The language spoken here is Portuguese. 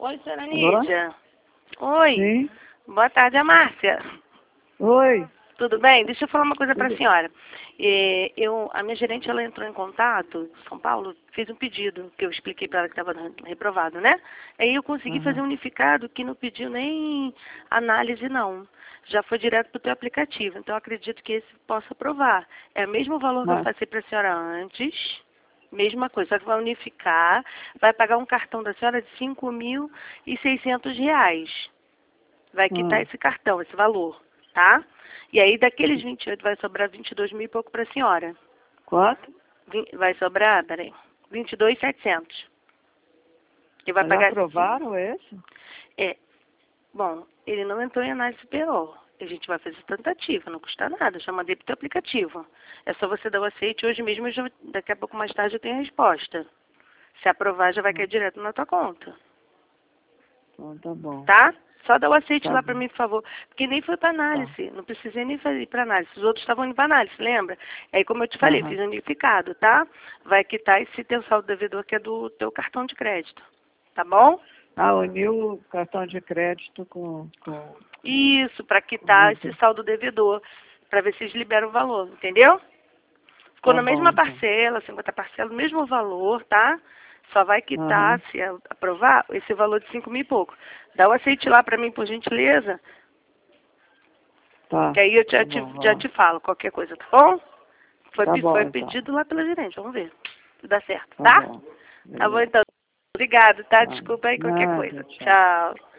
Oi, senhora Alô? Nídia. Oi. Sim. Boa tarde, a Márcia. Oi. Tudo bem? Deixa eu falar uma coisa para a Tudo. senhora. A minha gerente, ela entrou em contato, São Paulo, fez um pedido, que eu expliquei para ela que estava reprovado, né? Aí eu consegui fazer um unificado que não pediu nem análise, não. Já foi direto para o teu aplicativo. Então, eu acredito que esse possa aprovar. É o mesmo valor que eu passei para a senhora antes. Mesma coisa, só que vai unificar, vai pagar um cartão da senhora de R$ 5.600. Vai quitar esse cartão, esse valor, tá? E aí daqueles 28 vai sobrar 22 mil e pouco para a senhora. Quanto? Vai sobrar, peraí, 22.700. E vai Mas já pagar... aprovaram esse? É, bom, ele não entrou em análise PO. A gente vai fazer tentativa, não custa nada. Eu já mandei pro teu aplicativo. É só você dar o aceite. Hoje mesmo, daqui a pouco mais tarde, eu tenho a resposta. Se aprovar, já vai cair direto na tua conta. Então tá bom. Tá? Só dá o aceite Tá lá para bom. mim, por favor. Porque nem foi para análise. Não precisei nem fazer para análise. Os outros estavam indo para análise, lembra? Aí, como eu te falei, fiz unificado, tá? Vai quitar esse teu saldo devedor que é do teu cartão de crédito. Tá bom? Uniu o cartão de crédito com... Isso, para quitar esse saldo devedor. Para ver se eles liberam o valor, entendeu? Ficou Tá na bom, mesma então. parcela, 50 parcelas, mesmo valor, tá? Só vai quitar, se aprovar, esse valor de 5 mil e pouco. Dá o aceite lá para mim, por gentileza. Tá. Que aí eu já te falo qualquer coisa, tá bom? Foi Então. pedido lá pela gerente, vamos ver se dá certo, Tá tá? bom. Tá bom, Beleza. então. Obrigado, tá? Tá. Desculpa aí qualquer Nada, coisa. tchau. Tchau.